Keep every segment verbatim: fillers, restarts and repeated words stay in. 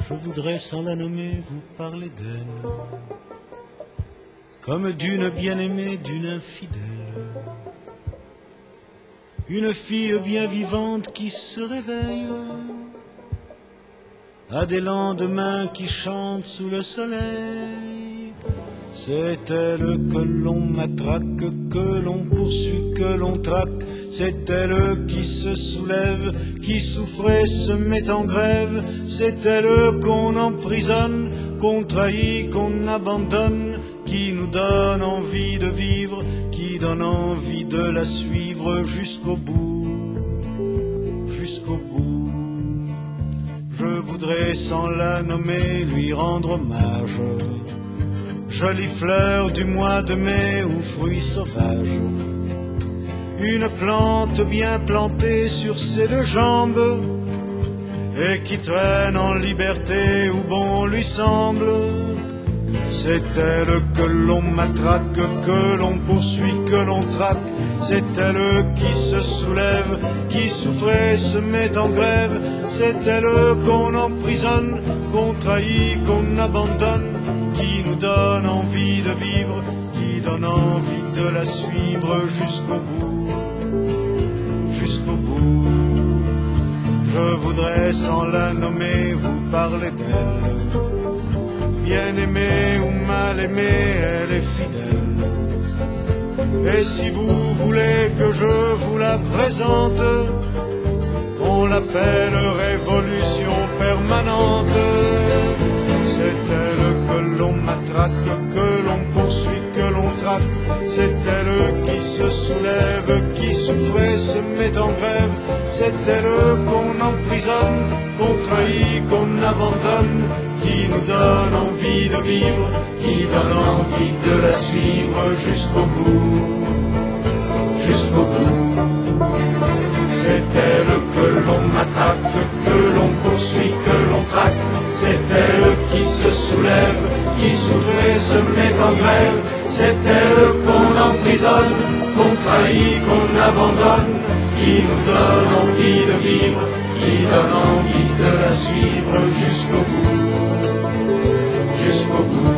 Je voudrais sans la nommer vous parler d'elle, comme d'une bien-aimée, d'une infidèle. Une fille bien vivante qui se réveille à des lendemains qui chantent sous le soleil. C'est elle que l'on matraque, que l'on poursuit, que l'on traque. C'est elle qui se soulève, qui souffre et se met en grève. C'est elle qu'on emprisonne, qu'on trahit, qu'on abandonne, qui nous donne envie de vivre, qui donne envie de la suivre jusqu'au bout, jusqu'au bout. Je voudrais sans la nommer lui rendre hommage, jolie fleur du mois de mai ou fruit sauvage, une plante bien plantée sur ses deux jambes et qui traîne en liberté où bon lui semble. C'est elle que l'on matraque, que l'on poursuit, que l'on traque. C'est elle qui se soulève, qui souffre et se met en grève. C'est elle qu'on emprisonne, qu'on trahit, qu'on abandonne, qui nous donne envie de vivre, qui donne envie de la suivre jusqu'au bout, jusqu'au bout. Je voudrais sans la nommer vous parler d'elle. Bien aimée ou mal aimée, elle est fidèle. Et si vous voulez que je vous la présente, on l'appelle révolution permanente. C'est elle que l'on matraque, que l'on poursuit, que l'on traque. C'est elle qui se soulève, qui souffre et se met en grève. C'est elle qu'on emprisonne, qu'on trahit, qu'on abandonne, qui nous donne envie de vivre, qui donne envie de la suivre jusqu'au bout, jusqu'au bout. C'est elle que l'on matraque, que l'on poursuit, que l'on traque. C'est elle qui se soulève, qui souffre et se met en grève. C'est elle qu'on emprisonne, qu'on trahit, qu'on abandonne, qui nous donne envie de vivre, qui donne envie de la suivre jusqu'au bout, jusqu'au bout,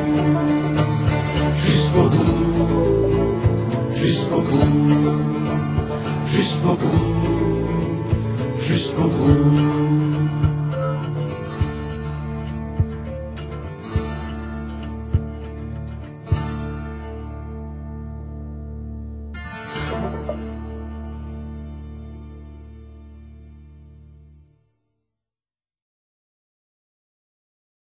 jusqu'au bout, jusqu'au bout, jusqu'au bout, jusqu'au bout.